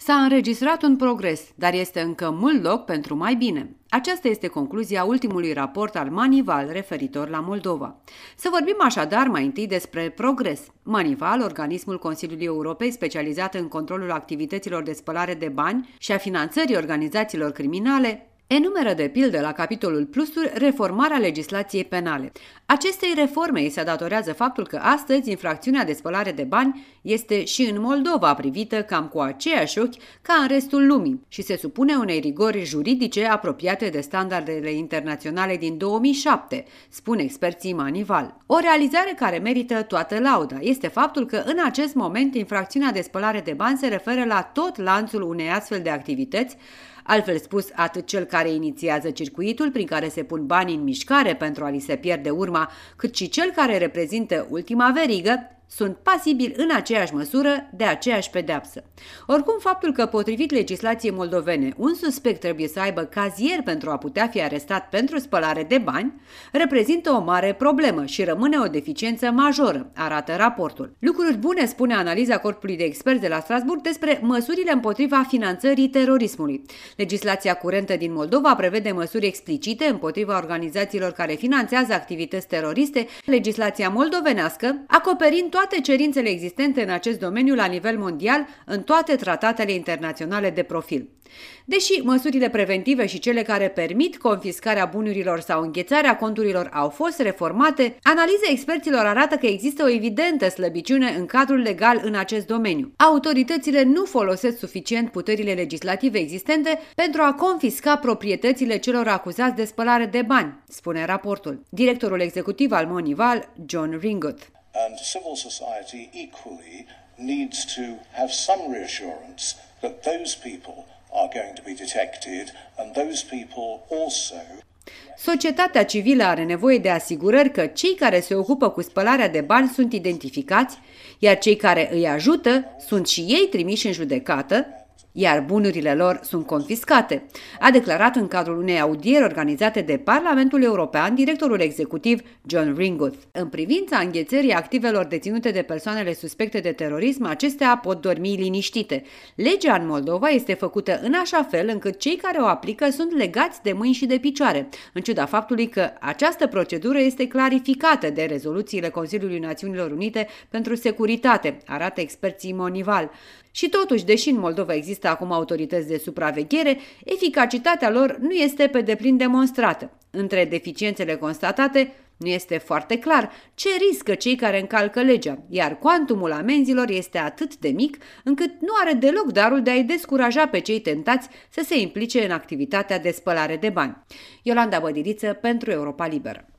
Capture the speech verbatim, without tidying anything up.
S-a înregistrat un progres, dar este încă mult loc pentru mai bine. Aceasta este concluzia ultimului raport al Manival referitor la Moldova. Să vorbim așadar mai întâi despre progres. Manival, organismul Consiliului Europei specializat în controlul activităților de spălare de bani și a finanțării organizațiilor criminale, enumeră de pildă la capitolul plusuri reformarea legislației penale. Acestei reforme îi se datorează faptul că astăzi infracțiunea de spălare de bani este și în Moldova privită cam cu aceiași ochi ca în restul lumii și se supune unei rigori juridice apropiate de standardele internaționale din două mii șapte, spun experții Manival. O realizare care merită toată lauda este faptul că în acest moment infracțiunea de spălare de bani se referă la tot lanțul unei astfel de activități, altfel spus, atât cel care inițiază circuitul prin care se pun banii în mișcare pentru a li se pierde urma, cât și cel care reprezintă ultima verigă, sunt pasibili în aceeași măsură de aceeași pedeapsă. Oricum, faptul că, potrivit legislației moldovene, un suspect trebuie să aibă cazier pentru a putea fi arestat pentru spălare de bani, reprezintă o mare problemă și rămâne o deficiență majoră, arată raportul. Lucruri bune spune analiza corpului de experți de la Strasbourg despre măsurile împotriva finanțării terorismului. Legislația curentă din Moldova prevede măsuri explicite împotriva organizațiilor care finanțează activități teroriste, legislația moldovenească acoperind toate cerințele existente în acest domeniu la nivel mondial în toate tratatele internaționale de profil. Deși măsurile preventive și cele care permit confiscarea bunurilor sau înghețarea conturilor au fost reformate, analiza experților arată că există o evidentă slăbiciune în cadrul legal în acest domeniu. Autoritățile nu folosesc suficient puterile legislative existente pentru a confisca proprietățile celor acuzați de spălare de bani, spune raportul. Directorul executiv al Manival, John Ringot. And civil society equally needs to have some reassurance that those people are going to be detected and those people also. Societatea civilă are nevoie de asigurări că cei care se ocupă cu spălarea de bani sunt identificați, iar cei care îi ajută sunt și ei trimiși în judecată, iar bunurile lor sunt confiscate, a declarat în cadrul unei audieri organizate de Parlamentul European directorul executiv John Ringot. În privința înghețării activelor deținute de persoanele suspecte de terorism, acestea pot dormi liniștite. Legea în Moldova este făcută în așa fel încât cei care o aplică sunt legați de mâini și de picioare, în ciuda faptului că această procedură este clarificată de rezoluțiile Consiliului Națiunilor Unite pentru Securitate, arată experții Manival. Și totuși, deși în Moldova există acum autorități de supraveghere, eficacitatea lor nu este pe deplin demonstrată. Între deficiențele constatate, nu este foarte clar ce riscă cei care încalcă legea, iar cuantumul amenzilor este atât de mic încât nu are deloc darul de a-i descuraja pe cei tentați să se implice în activitatea de spălare de bani. Iolanda Bădiriță pentru Europa Liberă.